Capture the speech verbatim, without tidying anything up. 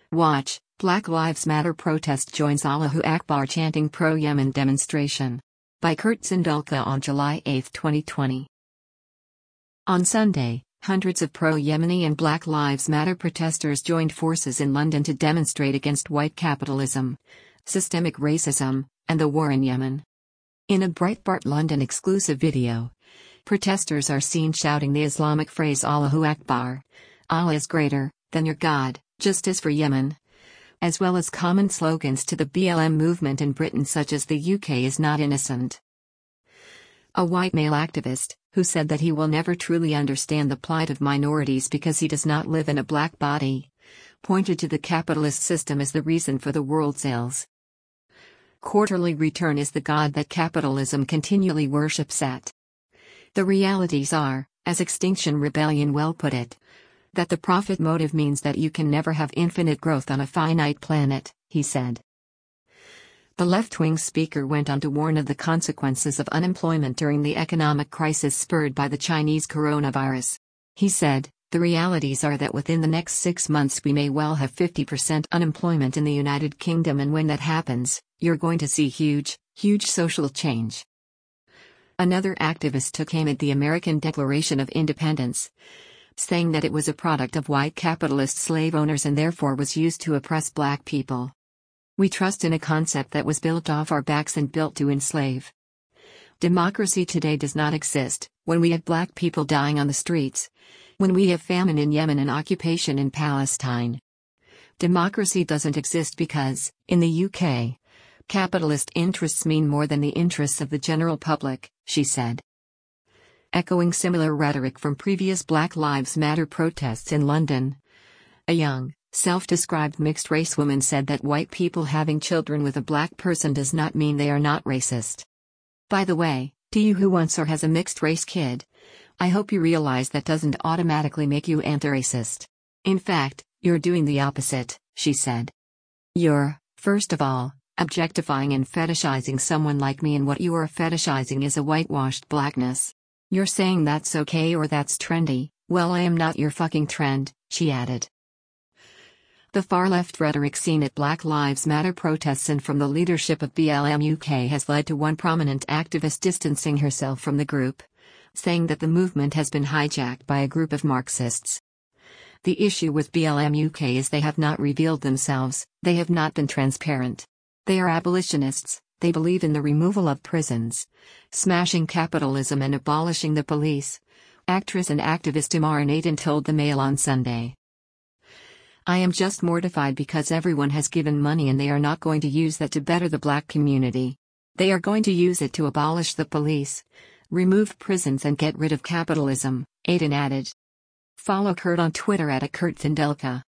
Watch, Black Lives Matter protest joins Allahu Akbar chanting pro-Yemen demonstration. By Kurt Zindulka on July eighth twenty twenty. On Sunday, hundreds of pro-Yemeni and Black Lives Matter protesters joined forces in London to demonstrate against white capitalism, systemic racism, and the war in Yemen. In a Breitbart London exclusive video, protesters are seen shouting the Islamic phrase Allahu Akbar, Allah is greater than your God, justice for Yemen, as well as common slogans to the B L M movement in Britain such as the U K is not innocent. A white male activist, who said that he will never truly understand the plight of minorities because he does not live in a black body, pointed to the capitalist system as the reason for the world's ills. Quarterly return is the God that capitalism continually worships at. The realities are, as Extinction Rebellion well put it, that the profit motive means that you can never have infinite growth on a finite planet, he said. The left-wing speaker went on to warn of the consequences of unemployment during the economic crisis spurred by the Chinese coronavirus. He said, the realities are that within the next six months we may well have fifty percent unemployment in the United Kingdom, and when that happens, you're going to see huge, huge social change. Another activist took aim at the American Declaration of Independence, saying that it was a product of white capitalist slave owners and therefore was used to oppress black people. We trust in a concept that was built off our backs and built to enslave. Democracy today does not exist, when we have black people dying on the streets, when we have famine in Yemen and occupation in Palestine. Democracy doesn't exist because, in the U K, capitalist interests mean more than the interests of the general public, she said. Echoing similar rhetoric from previous Black Lives Matter protests in London, a young, self-described mixed-race woman said that white people having children with a black person does not mean they are not racist. By the way, to you who wants or has a mixed-race kid, I hope you realize that doesn't automatically make you anti-racist. In fact, you're doing the opposite, she said. You're, first of all, objectifying and fetishizing someone like me, and what you are fetishizing is a whitewashed blackness. You're saying that's okay or that's trendy. Well, I am not your fucking trend, she added. The far-left rhetoric seen at Black Lives Matter protests and from the leadership of B L M U K has led to one prominent activist distancing herself from the group, saying that the movement has been hijacked by a group of Marxists. The issue with B L M U K is they have not revealed themselves, they have not been transparent. They are abolitionists. They believe in the removal of prisons, smashing capitalism and abolishing the police, actress and activist Imara Naden told the Mail on Sunday. I am just mortified because everyone has given money and they are not going to use that to better the black community. They are going to use it to abolish the police, remove prisons and get rid of capitalism, Aden added. Follow Kurt on Twitter at a Kurt Zindulka.